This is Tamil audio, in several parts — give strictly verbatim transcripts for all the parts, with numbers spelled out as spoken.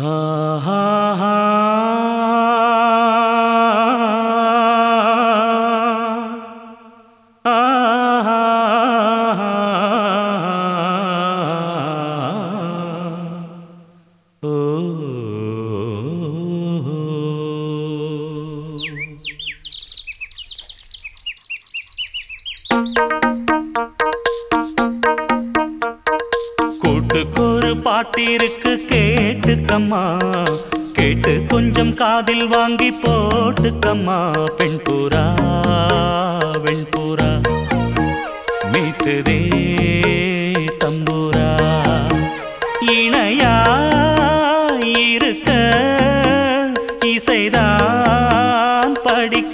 ஆஹா கூட்டுக்கொரு பாட்டிருக்கு கேட்டுக்கம்மா, கேட்டு கொஞ்சம் காதில் வாங்கி போட்டுக்கம்மா. பெண் புறா வெண்புறா மீட்டுதே தம்புரா, இணையா இருக்க இசைதான் படிக்க.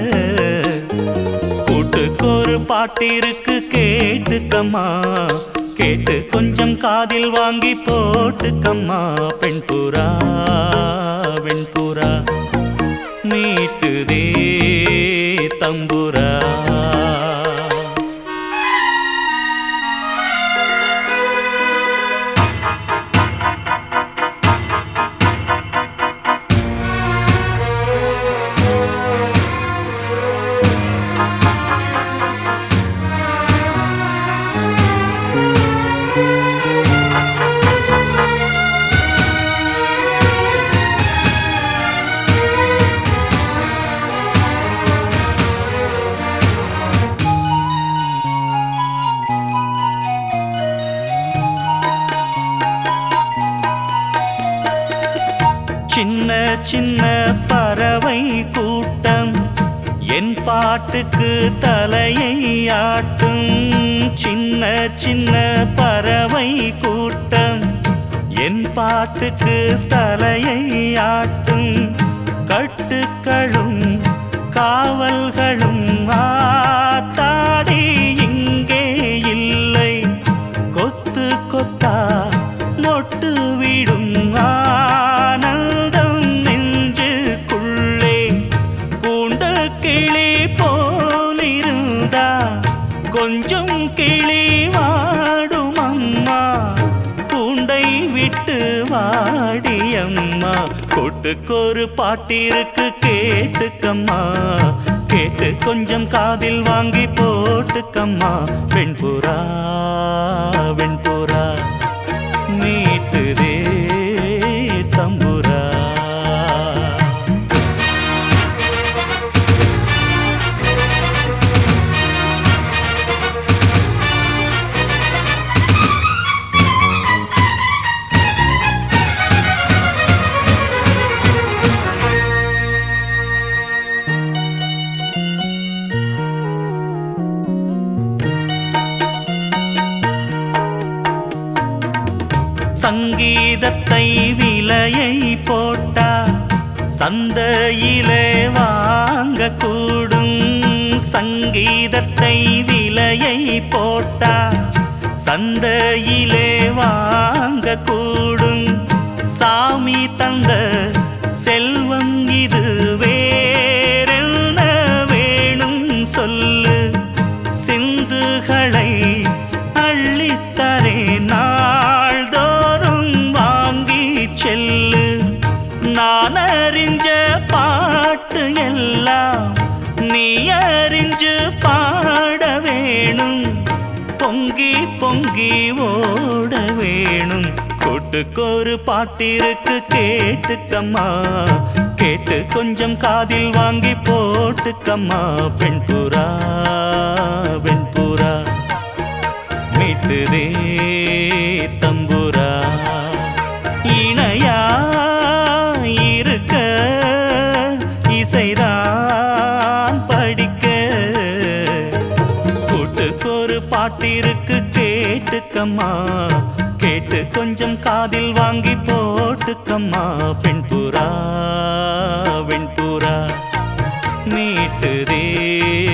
கூட்டுக்கொரு பாட்டிருக்கு கேட்டுக்கம்மா, கேட்டு கொஞ்சம் காதில் வாங்கி போட்டுக்கம்மா. பெண் புறா வெண்புறா மீட்டுதே தம்புரா. சின்ன சின்ன பறவை கூட்டம் என் பாட்டுக்கு தலையை ஆட்டும். சின்ன சின்ன பறவை கூட்டம் என் பாட்டுக்கு தலையை ஆட்டும். கட்டுக்களும் காவல்களும் ஆத்தாடி இங்கே இல்லை. கொத்து கொத்தா மொட்டு விடும் ஆனந்தம் நெஞ்சுக்குள்ளே. கூண்ட கிளி போலிருந்தா கொஞ்சம் கிளி வாடும் அம்மா, கூண்டை விட்டு வாடியம்மா. கூட்டுக்கொரு பாட்டிருக்கு கேட்டுக்கம்மா, கேட்டு கொஞ்சம் காதில் வாங்கி போட்டுக்கம்மா. வெண்புறா வெண்புறா மீட்டுதே தம்புரா. சங்கீதத்தை விலையை போட்டா சந்தையிலே வாங்க கூடும். சங்கீதத்தை விலையை போட்டா சந்தையிலே வாங்க கூடும். சாமி தந்த செல்வம் இது வேறென்ன வேணும் சொல்லு. சிந்துகளை அள்ளித்தரே நாள்தோறும் வாங்கி செல்லு. நான் அறிஞ்ச பாட்டு எல்லாம் நீ அறிஞ்சு பாட வேணும். பொங்கி பொங்கி ஓட வேணும். கூட்டுக்கொரு பாட்டிருக்கு கேட்டுக்கம்மா, கேட்டு கொஞ்சம் காதில் வாங்கி போட்டுக்கம்மா. பெண் புறா வெண்புறா மீட்டுதே தம்புரா, இணையா இருக்க இசைதான் படிக்க. கூட்டுக்கொரு பாட்டிருக்கு கேட்டுக்கம்மா, கேட்டு கொஞ்சம் காதில் வாங்கி போட்டுக்கம்மா. பெண் புறா வெண்புறா மீட்டுதே